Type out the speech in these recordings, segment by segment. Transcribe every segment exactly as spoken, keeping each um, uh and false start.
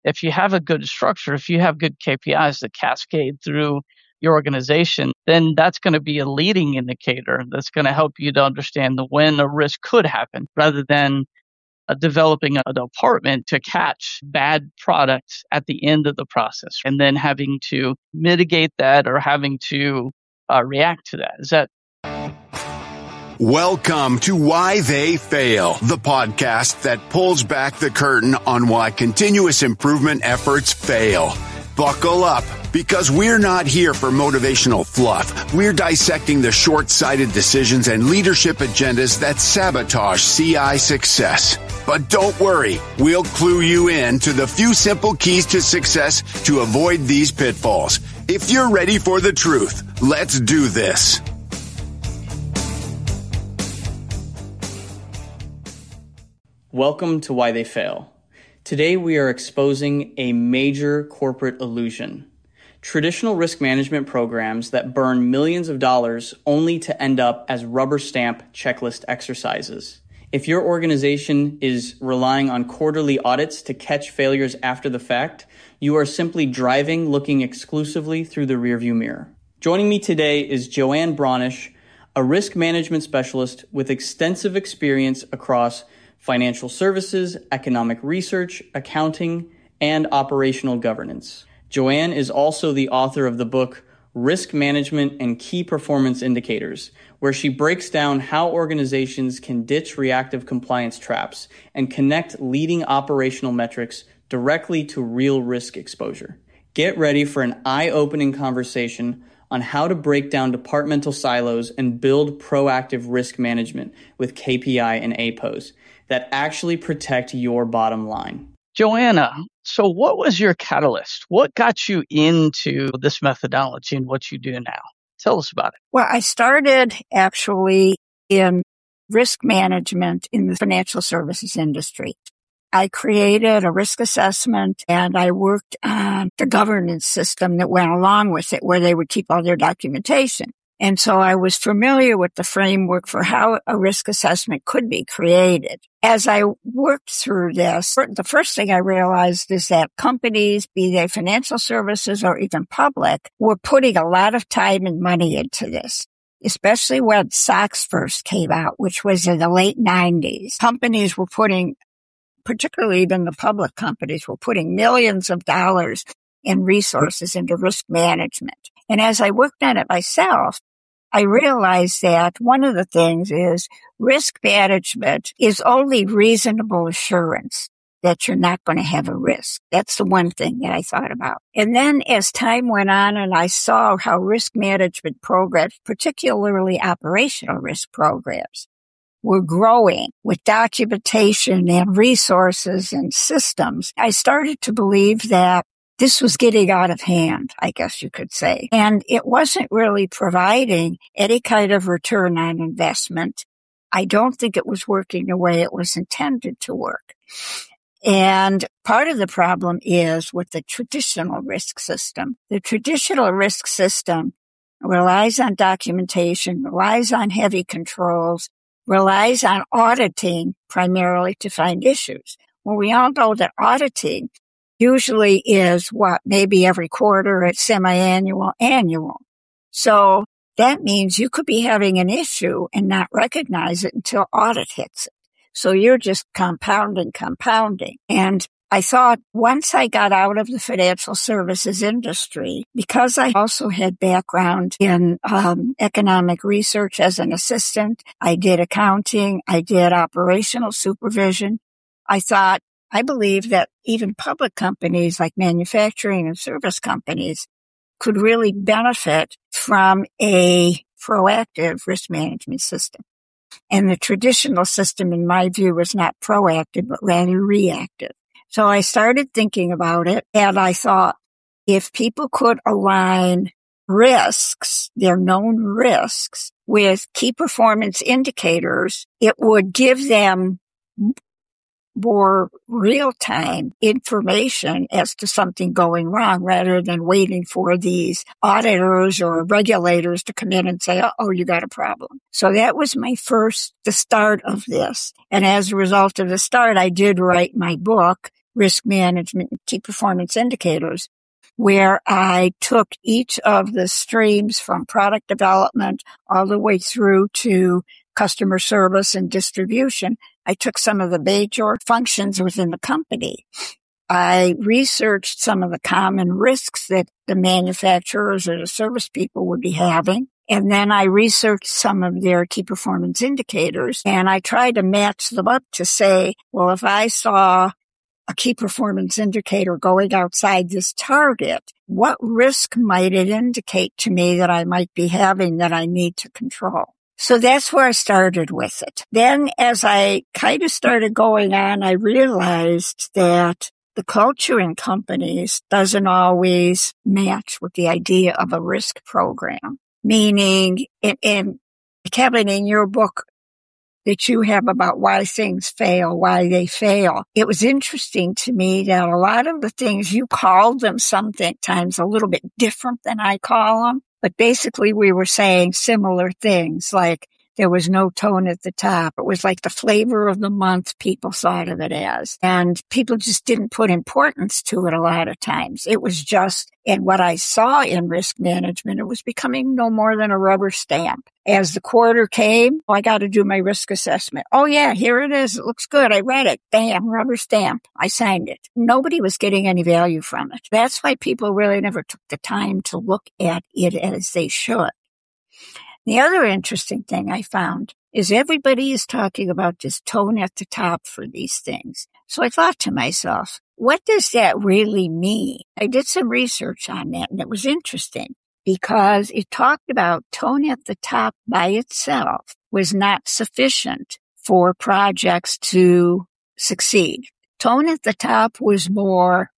if you have a good structure, if you have good K P Is that cascade through your organization, then that's going to be a leading indicator that's going to help you to understand when a risk could happen, rather than uh, developing a department to catch bad products at the end of the process and then having to mitigate that or having to uh, react to that. Is that Welcome to Why They Fail, the podcast that pulls back the curtain on why continuous improvement efforts fail. Buckle up, because we're not here for motivational fluff. We're dissecting the short-sighted decisions and leadership agendas that sabotage C I success. But don't worry, we'll clue you in to the few simple keys to success to avoid these pitfalls. If you're ready for the truth, let's do this. Welcome to Why They Fail. Today we are exposing a major corporate illusion. Traditional risk management programs that burn millions of dollars only to end up as rubber stamp checklist exercises. If your organization is relying on quarterly audits to catch failures after the fact, you are simply driving looking exclusively through the rearview mirror. Joining me today is Joanne Bronish, a risk management specialist with extensive experience across financial services, economic research, accounting, and operational governance. Joanne is also the author of the book Risk Management and Key Performance Indicators, where she breaks down how organizations can ditch reactive compliance traps and connect leading operational metrics directly to real risk exposure. Get ready for an eye-opening conversation on how to break down departmental silos and build proactive risk management with K P I and A P Os that actually protect your bottom line. Joanna, so what was your catalyst? What got you into this methodology and what you do now? Tell us about it. Well, I started actually in risk management in the financial services industry. I created a risk assessment and I worked on the governance system that went along with it, where they would keep all their documentation. And so I was familiar with the framework for how a risk assessment could be created. As I worked through this, the first thing I realized is that companies, be they financial services or even public, were putting a lot of time and money into this, especially when SOX first came out, which was in the late nineties. Companies were putting, particularly even the public companies, were putting millions of dollars in resources into risk management. And as I worked on it myself, I realized that one of the things is risk management is only reasonable assurance that you're not going to have a risk. That's the one thing that I thought about. And then as time went on and I saw how risk management programs, particularly operational risk programs, were growing with documentation and resources and systems, I started to believe that this was getting out of hand, I guess you could say. And it wasn't really providing any kind of return on investment. I don't think it was working the way it was intended to work. And part of the problem is with the traditional risk system. The traditional risk system relies on documentation, relies on heavy controls, relies on auditing primarily to find issues. Well, we all know that auditing usually is what, maybe every quarter, it's semi-annual, annual. So that means you could be having an issue and not recognize it until audit hits it. So you're just compounding, compounding. And I thought once I got out of the financial services industry, because I also had background in um, economic research as an assistant, I did accounting, I did operational supervision. I thought, I believe that even public companies like manufacturing and service companies could really benefit from a proactive risk management system. And the traditional system, in my view, was not proactive, but rather reactive. So I started thinking about it, and I thought if people could align risks, their known risks, with key performance indicators, it would give them more real-time information as to something going wrong rather than waiting for these auditors or regulators to come in and say, oh, you got a problem. So that was my first, the start of this. And as a result of the start, I did write my book, risk management key performance indicators, where I took each of the streams from product development all the way through to customer service and distribution. I took some of the major functions within the company. I researched some of the common risks that the manufacturers or the service people would be having. And then I researched some of their key performance indicators, and I tried to match them up to say, well, if I saw a key performance indicator going outside this target, what risk might it indicate to me that I might be having that I need to control? So that's where I started with it. Then as I kind of started going on, I realized that the culture in companies doesn't always match with the idea of a risk program. Meaning, in, in Kevin, in your book that you have about why things fail, why they fail, it was interesting to me that a lot of the things you called them sometimes a little bit different than I call them, but basically we were saying similar things, like there was no tone at the top. It was like the flavor of the month people thought of it as. And people just didn't put importance to it a lot of times. It was just, and what I saw in risk management, it was becoming no more than a rubber stamp. As the quarter came, oh, I got to do my risk assessment. Oh yeah, here it is. It looks good. I read it. Bam, rubber stamp. I signed it. Nobody was getting any value from it. That's why people really never took the time to look at it as they should. The other interesting thing I found is everybody is talking about this tone at the top for these things. So I thought to myself, what does that really mean? I did some research on that, and it was interesting because it talked about tone at the top by itself was not sufficient for projects to succeed. Tone at the top was more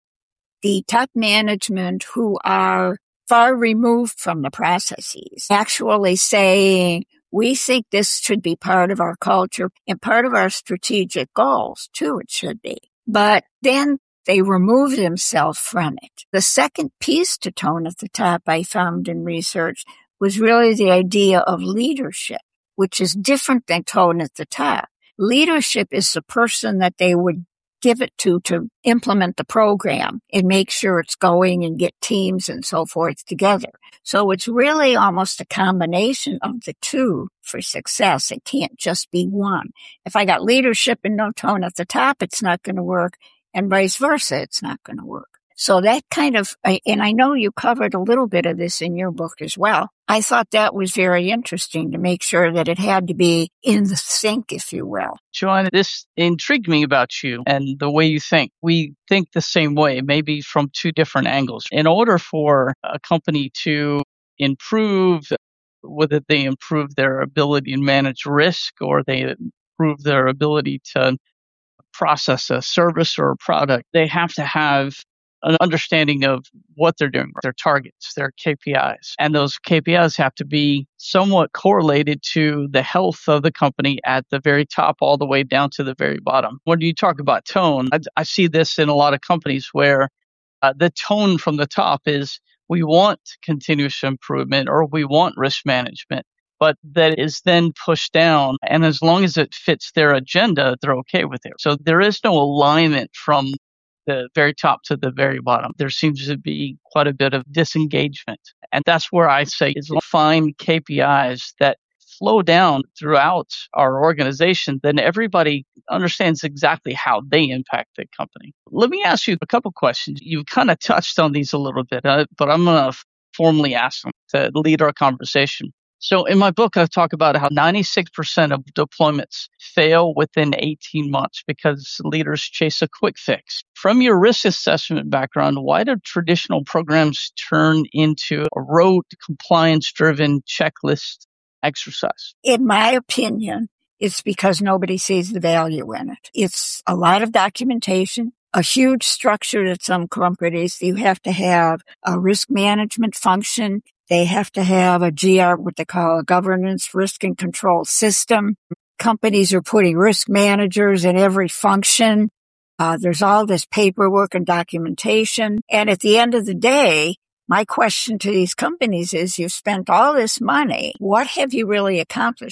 the top management who are far removed from the processes, actually saying, we think this should be part of our culture and part of our strategic goals, too, it should be. But then they remove themselves from it. The second piece to tone at the top I found in research was really the idea of leadership, which is different than tone at the top. Leadership is the person that they would give it to to implement the program and make sure it's going and get teams and so forth together. So it's really almost a combination of the two for success. It can't just be one. If I got leadership and no tone at the top, it's not going to work, and vice versa, it's not going to work. So that kind of, and I know you covered a little bit of this in your book as well. I thought that was very interesting to make sure that it had to be in the sync, if you will. Joanne, this intrigued me about you and the way you think. We think the same way, maybe from two different angles. In order for a company to improve, whether they improve their ability to manage risk or they improve their ability to process a service or a product, they have to have an understanding of what they're doing, their targets, their K P Is. And those K P Is have to be somewhat correlated to the health of the company at the very top all the way down to the very bottom. When you talk about tone, I, I see this in a lot of companies where uh, the tone from the top is we want continuous improvement or we want risk management, but that is then pushed down. And as long as it fits their agenda, they're okay with it. So there is no alignment from the very top to the very bottom. There seems to be quite a bit of disengagement. And that's where I say is find K P Is that flow down throughout our organization, then everybody understands exactly how they impact the company. Let me ask you a couple questions. You've kind of touched on these a little bit, uh, but I'm going to formally ask them to lead our conversation. So in my book, I talk about how ninety-six percent of deployments fail within eighteen months because leaders chase a quick fix. From your risk assessment background, why do traditional programs turn into a rote, compliance-driven checklist exercise? In my opinion, it's because nobody sees the value in it. It's a lot of documentation, a huge structure at some companies. You have to have a risk management function. They have to have a G R, what they call a governance, risk and control system. Companies are putting risk managers in every function. Uh, there's all this paperwork and documentation. And at the end of the day, my question to these companies is, you've spent all this money. What have you really accomplished?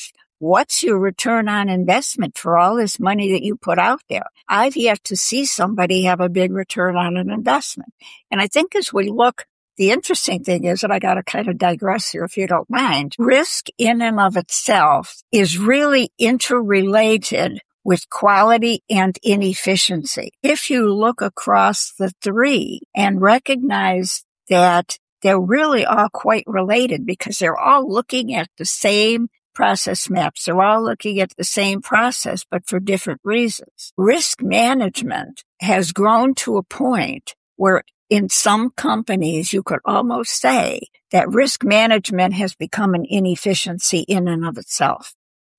what's your return on investment for all this money that you put out there? I've yet to see somebody have a big return on an investment. And I think as we look, the interesting thing is that I got to kind of digress here if you don't mind. Risk in and of itself is really interrelated with quality and inefficiency. If you look across the three and recognize that they're really all quite related because they're all looking at the same process maps. They're all looking at the same process, but for different reasons. Risk management has grown to a point where in some companies, you could almost say that risk management has become an inefficiency in and of itself.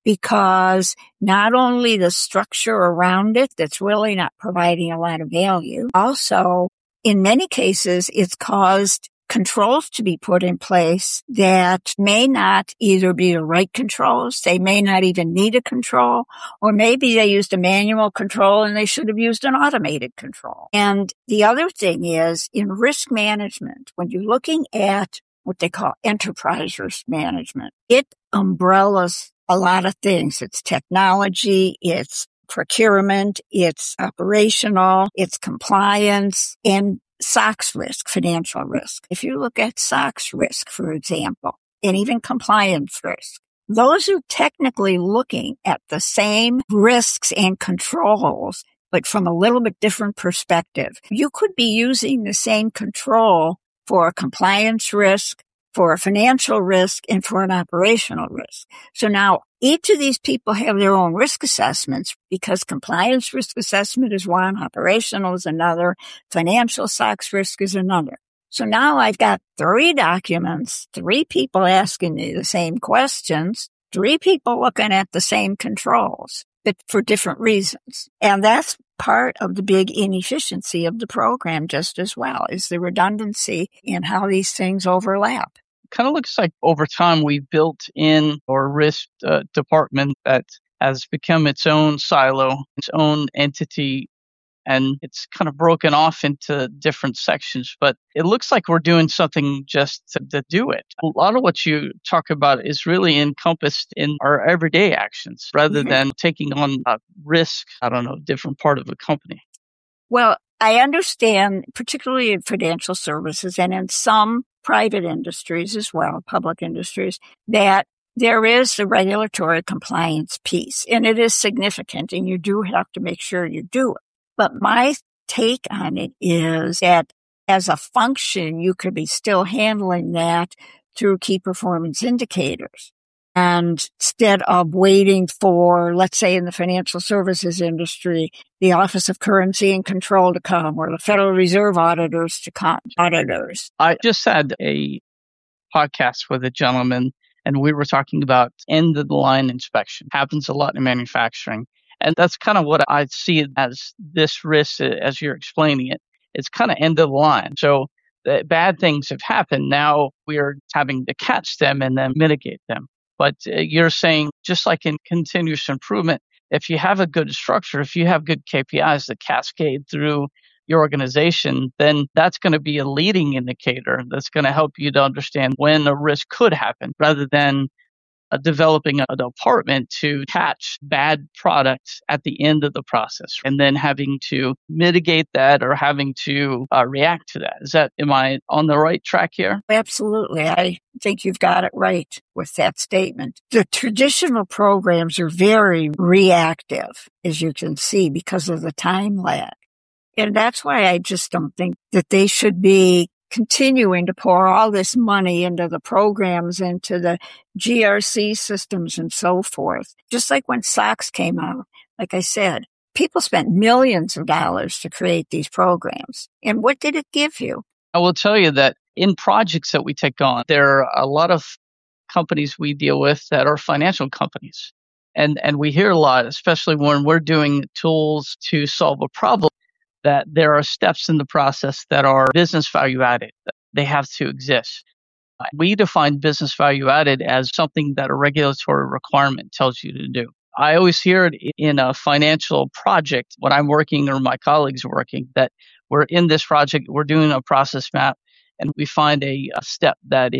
Because not only the structure around it that's really not providing a lot of value, also, in many cases, it's caused controls to be put in place that may not either be the right controls, they may not even need a control, or maybe they used a manual control and they should have used an automated control. And the other thing is, in risk management, when you're looking at what they call enterprise risk management, it umbrellas a lot of things. It's technology, it's procurement, it's operational, it's compliance, and S O X risk, financial risk. If you look at S O X risk, for example, and even compliance risk, those are technically looking at the same risks and controls, but from a little bit different perspective. You could be using the same control for a compliance risk, for a financial risk, and for an operational risk. So now each of these people have their own risk assessments because compliance risk assessment is one, operational is another, financial S O X risk is another. So now I've got three documents, three people asking me the same questions, three people looking at the same controls, but for different reasons. And that's part of the big inefficiency of the program just as well, is the redundancy in how these things overlap. Kind of looks like over time we've built in our risk uh, department that has become its own silo, its own entity, and it's kind of broken off into different sections. But it looks like we're doing something just to, to do it. A lot of what you talk about is really encompassed in our everyday actions rather mm-hmm. than taking on a risk, I don't know, different part of a company. Well, I understand, particularly in financial services and in some private industries as well, public industries, that there is the regulatory compliance piece, and it is significant, and you do have to make sure you do it. But my take on it is that as a function, you could be still handling that through key performance indicators. And instead of waiting for, let's say in the financial services industry, the Office of Currency and Control to come or the Federal Reserve auditors to come, auditors. I just had a podcast with a gentleman, and we were talking about end of the line inspection. Happens a lot in manufacturing. And that's kind of what I see it as this risk, as you're explaining it. It's kind of end of the line. So the bad things have happened. Now we're having to catch them and then mitigate them. But uh, you're saying, just like in continuous improvement, if you have a good structure, if you have good K P Is that cascade through your organization, then that's going to be a leading indicator that's going to help you to understand when a risk could happen rather than uh, developing a department to catch bad products at the end of the process and then having to mitigate that or having to uh, react to that. Is that, am I on the right track here? Absolutely. I think you've got it right with that statement. The traditional programs are very reactive, as you can see, because of the time lag. And that's why I just don't think that they should be continuing to pour all this money into the programs, into the G R C systems and so forth. Just like when S O X came out, like I said, people spent millions of dollars to create these programs. And what did it give you? I will tell you that in projects that we take on, there are a lot of companies we deal with that are financial companies. And, and we hear a lot, especially when we're doing tools to solve a problem, that there are steps in the process that are business value added. They have to exist. We define business value added as something that a regulatory requirement tells you to do. I always hear it in a financial project when I'm working or my colleagues are working, that we're in this project, we're doing a process map, and we find a, a step that is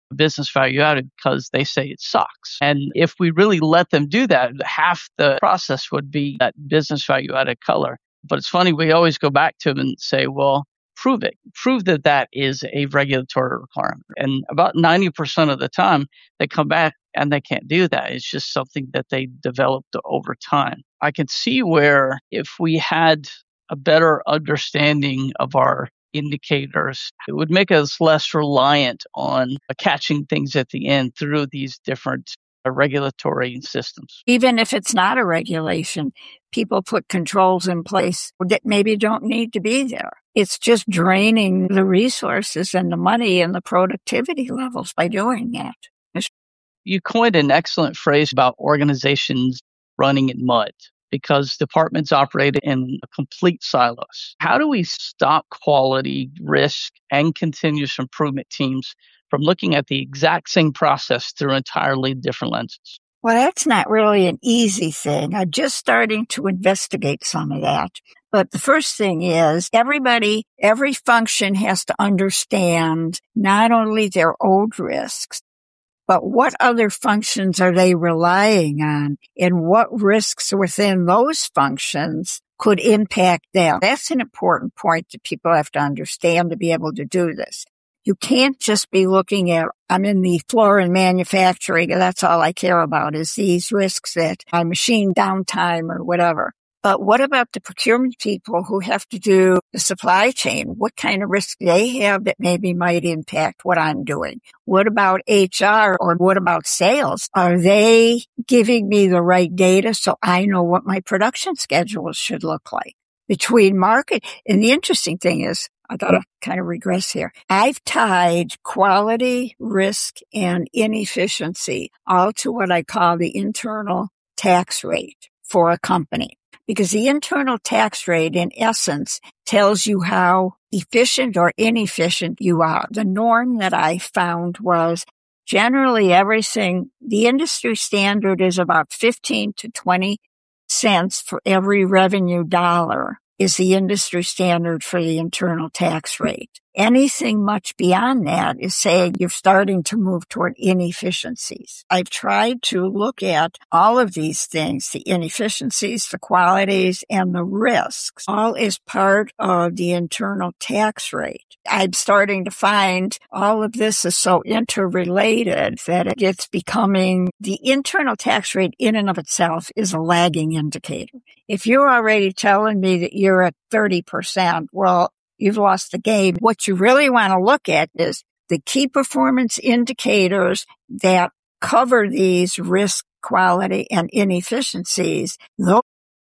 business value added because they say it sucks. And if we really let them do that, half the process would be that business value added color. But it's funny, we always go back to them and say, well, prove it. Prove that that is a regulatory requirement. And about ninety percent of the time, they come back and they can't do that. It's just something that they developed over time. I can see where if we had a better understanding of our indicators, it would make us less reliant on catching things at the end through these different regulatory systems. Even if it's not a regulation, people put controls in place that maybe don't need to be there. It's just draining the resources and the money and the productivity levels by doing that. It's- you coined an excellent phrase about organizations running in mud, because departments operate in complete silos. How do we stop quality, risk, and continuous improvement teams from looking at the exact same process through entirely different lenses? Well, that's not really an easy thing. I'm just starting to investigate some of that. But the first thing is everybody, every function has to understand not only their old risks, but what other functions are they relying on and what risks within those functions could impact them. That's an important point that people have to understand to be able to do this. You can't just be looking at, I'm in the floor and manufacturing, and that's all I care about is these risks that my machine downtime or whatever. But what about the procurement people who have to do the supply chain? What kind of risk they have that maybe might impact what I'm doing? What about H R or what about sales? Are they giving me the right data so I know what my production schedule should look like? Between market, and the interesting thing is, I gotta kind of regress here. I've tied quality, risk, and inefficiency all to what I call the internal tax rate for a company. Because the internal tax rate, in essence, tells you how efficient or inefficient you are. The norm that I found was generally everything, the industry standard is about fifteen to twenty cents for every revenue dollar is the industry standard for the internal tax rate. Anything much beyond that is saying you're starting to move toward inefficiencies. I've tried to look at all of these things, the inefficiencies, the qualities, and the risks, all as part of the internal tax rate. I'm starting to find all of this is so interrelated that it's becoming the internal tax rate in and of itself is a lagging indicator. If you're already telling me that you're at thirty percent, well, you've lost the game. What you really want to look at is the key performance indicators that cover these risk, quality, and inefficiencies. Those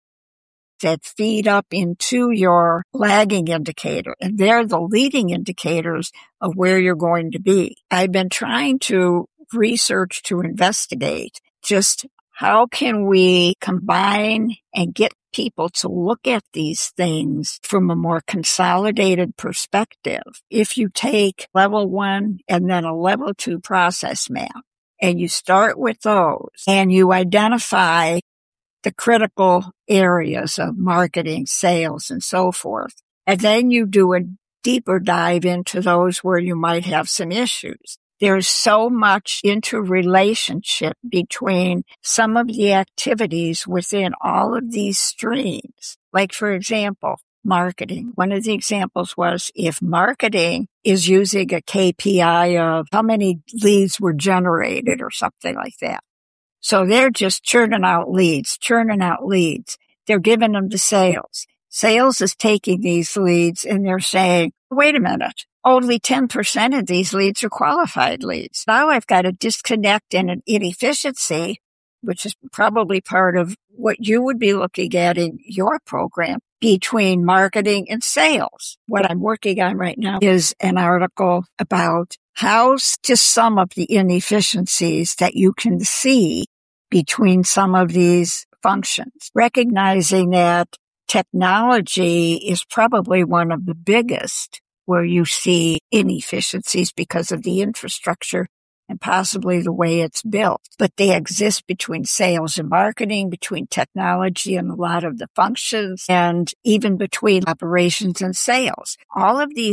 that feed up into your lagging indicator, and they're the leading indicators of where you're going to be. I've been trying to research to investigate just how can we combine and get people to look at these things from a more consolidated perspective. If you take level one and then a level two process map, and you start with those, and you identify the critical areas of marketing, sales, and so forth, and then you do a deeper dive into those where you might have some issues. There's so much interrelationship between some of the activities within all of these streams. Like, for example, marketing. One of the examples was if marketing is using a K P I of how many leads were generated or something like that. So they're just churning out leads, churning out leads. They're giving them to sales. Sales is taking these leads and they're saying, wait a minute. Only ten percent of these leads are qualified leads. Now I've got a disconnect and an inefficiency, which is probably part of what you would be looking at in your program between marketing and sales. What I'm working on right now is an article about how to sum up the inefficiencies that you can see between some of these functions, recognizing that technology is probably one of the biggest where you see inefficiencies because of the infrastructure and possibly the way it's built. But they exist between sales and marketing, between technology and a lot of the functions, and even between operations and sales. All of these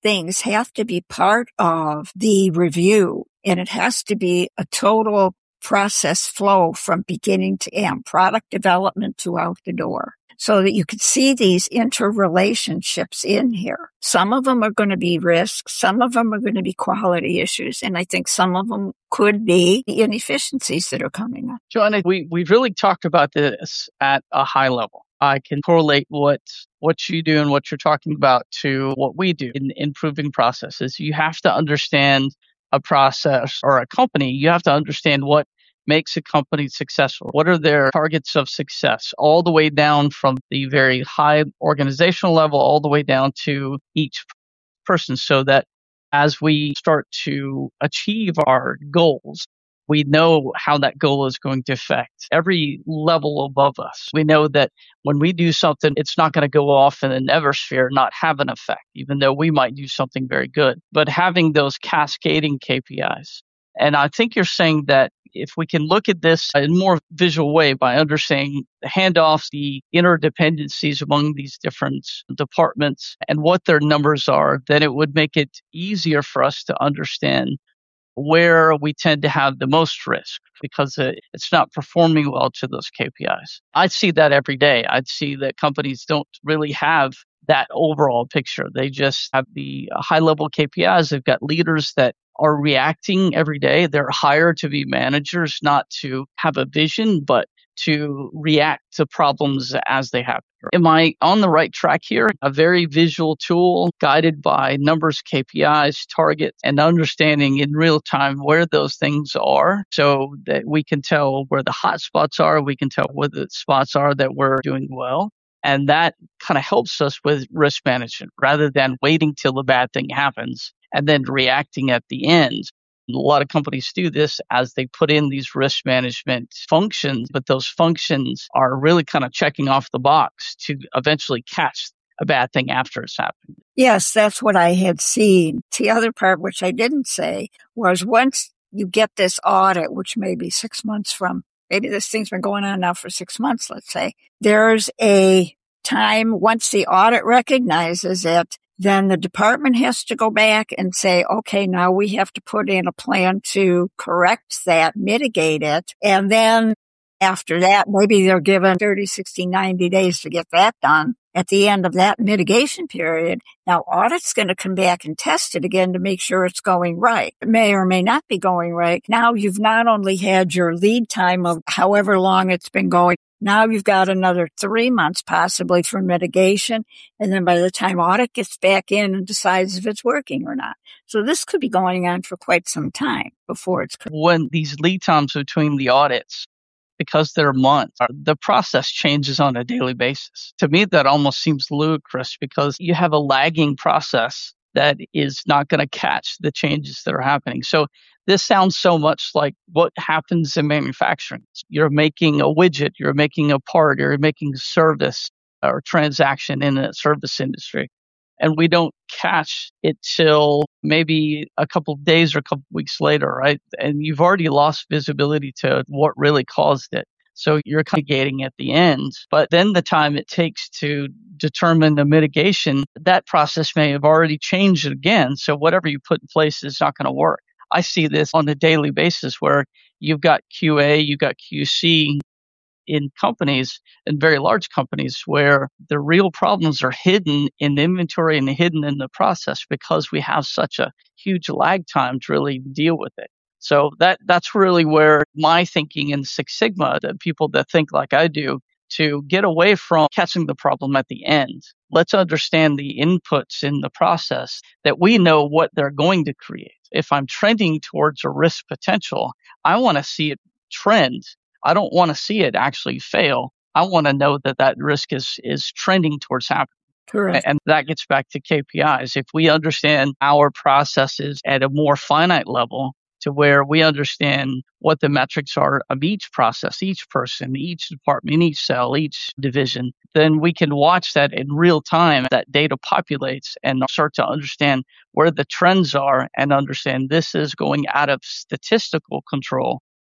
things have to be part of the review, and it has to be a total process flow from beginning to end, product development to out the door, so that you could see these interrelationships in here. Some of them are going to be risks. Some of them are going to be quality issues. And I think some of them could be the inefficiencies that are coming up. Joanna, we, we've really talked about this at a high level. I can correlate what what you do and what you're talking about to what we do in improving processes. You have to understand a process or a company. You have to understand what makes a company successful. What are their targets of success, all the way down from the very high organizational level, all the way down to each person, so that as we start to achieve our goals, we know how that goal is going to affect every level above us. We know that when we do something, it's not going to go off in the neversphere, not have an effect, even though we might do something very good. But having those cascading K P Is. And I think you're saying that if we can look at this in a more visual way by understanding the handoffs, the interdependencies among these different departments and what their numbers are, then it would make it easier for us to understand where we tend to have the most risk because it's not performing well to those K P Is. I see that every day. I'd see that companies don't really have that overall picture. They just have the high level K P Is. They've got leaders that are reacting every day. They're hired to be managers, not to have a vision, but to react to problems as they happen. Am I on the right track here? A very visual tool guided by numbers, K P Is, targets, and understanding in real time where those things are so that we can tell where the hot spots are. We can tell where the spots are that we're doing well. And that kind of helps us with risk management rather than waiting till the bad thing happens and then reacting at the end. A lot of companies do this as they put in these risk management functions, but those functions are really kind of checking off the box to eventually catch a bad thing after it's happened. Yes, that's what I had seen. The other part, which I didn't say, was once you get this audit, which may be six months from, maybe this thing's been going on now for six months, let's say, there's a time once the audit recognizes it, then the department has to go back and say, okay, now we have to put in a plan to correct that, mitigate it. And then after that, maybe they're given thirty, sixty, ninety days to get that done. At the end of that mitigation period, now audit's going to come back and test it again to make sure it's going right. It may or may not be going right. Now you've not only had your lead time of however long it's been going, now you've got another three months possibly for mitigation. And then by the time audit gets back in and decides if it's working or not. So this could be going on for quite some time before it's. When these lead times between the audits, because they're months, the process changes on a daily basis. To me, that almost seems ludicrous because you have a lagging process that is not going to catch the changes that are happening. So this sounds so much like what happens in manufacturing. You're making a widget, you're making a part, you're making a service or transaction in the service industry. And we don't catch it till maybe a couple of days or a couple of weeks later, right? And you've already lost visibility to what really caused it. So you're kind of gating at the end. But then the time it takes to determine the mitigation, that process may have already changed again. So whatever you put in place is not going to work. I see this on a daily basis where you've got Q A, you've got Q C in companies, in very large companies, where the real problems are hidden in the inventory and hidden in the process because we have such a huge lag time to really deal with it. So that that's really where my thinking in Six Sigma, the people that think like I do, to get away from catching the problem at the end. Let's understand the inputs in the process that we know what they're going to create. If I'm trending towards a risk potential, I want to see it trend. I don't want to see it actually fail. I want to know that that risk is is trending towards happening. Correct. And that gets back to K P Is. If we understand our processes at a more finite level to where we understand what the metrics are of each process, each person, each department, each cell, each division, then we can watch that in real time. That data populates and start to understand where the trends are and understand this is going out of statistical control.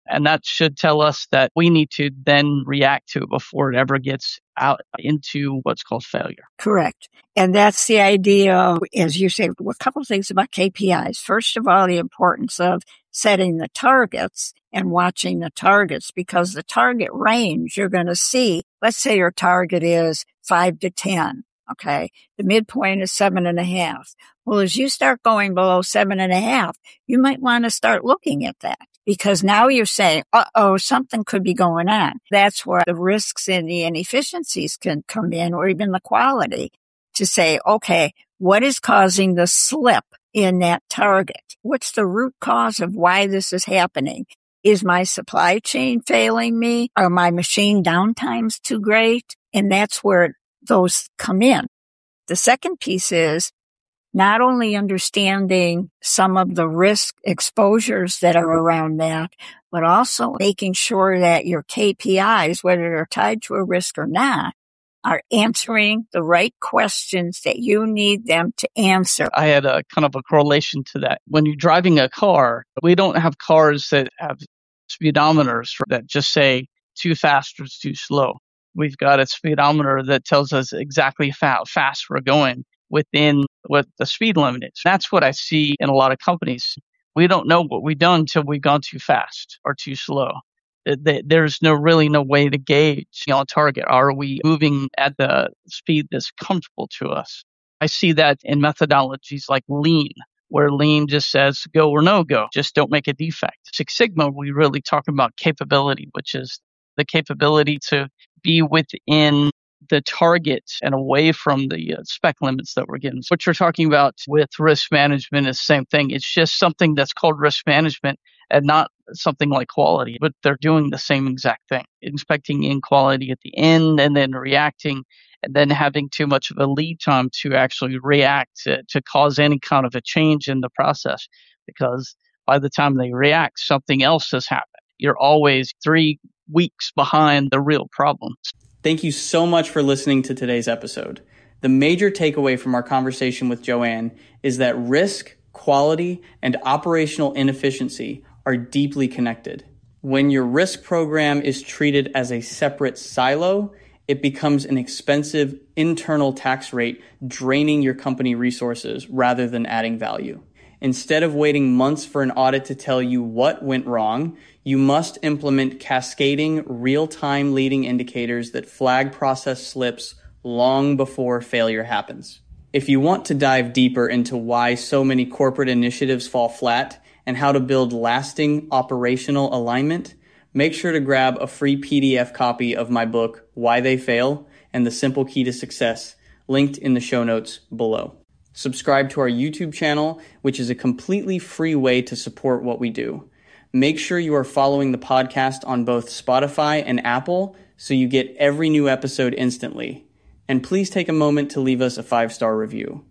And that should tell us that we need to then react to it before it ever gets out into what's called failure. Correct. And that's the idea, as you say, a couple of things about K P Is. First of all, the importance of setting the targets and watching the targets, because the target range you're going to see, let's say your target is five to ten. Okay. The midpoint is seven and a half. Well, as you start going below seven and a half, you might want to start looking at that, because now you're saying, uh-oh, something could be going on. That's where the risks and the inefficiencies can come in, or even the quality, to say, okay, what is causing the slip in that target? What's the root cause of why this is happening? Is my supply chain failing me? Are my machine downtimes too great? And that's where those come in. The second piece is not only understanding some of the risk exposures that are around that, but also making sure that your K P Is, whether they're tied to a risk or not, are answering the right questions that you need them to answer. I had a kind of a correlation to that. When you're driving a car, we don't have cars that have speedometers that just say too fast or too slow. We've got a speedometer that tells us exactly how fast we're going within what the speed limit is. That's what I see in a lot of companies. We don't know what we've done until we've gone too fast or too slow. There's no really no way to gauge on target. Are we moving at the speed that's comfortable to us? I see that in methodologies like Lean, where Lean just says go or no go, just don't make a defect. Six Sigma, we really talk about capability, which is the capability to be within the target and away from the uh, spec limits that we're given. So what you're talking about with risk management is the same thing. It's just something that's called risk management and not something like quality, but they're doing the same exact thing. Inspecting inequality at the end and then reacting, and then having too much of a lead time to actually react to, to cause any kind of a change in the process, because by the time they react, something else has happened. You're always three weeks behind the real problems. Thank you so much for listening to today's episode. The major takeaway from our conversation with Joanne is that risk, quality, and operational inefficiency are deeply connected. When your risk program is treated as a separate silo, it becomes an expensive internal tax rate, draining your company resources rather than adding value. Instead of waiting months for an audit to tell you what went wrong, you must implement cascading, real-time leading indicators that flag process slips long before failure happens. If you want to dive deeper into why so many corporate initiatives fall flat and how to build lasting operational alignment, make sure to grab a free P D F copy of my book, Why They Fail, and The Simple Key to Success, linked in the show notes below. Subscribe to our YouTube channel, which is a completely free way to support what we do. Make sure you are following the podcast on both Spotify and Apple so you get every new episode instantly. And please take a moment to leave us a five-star review.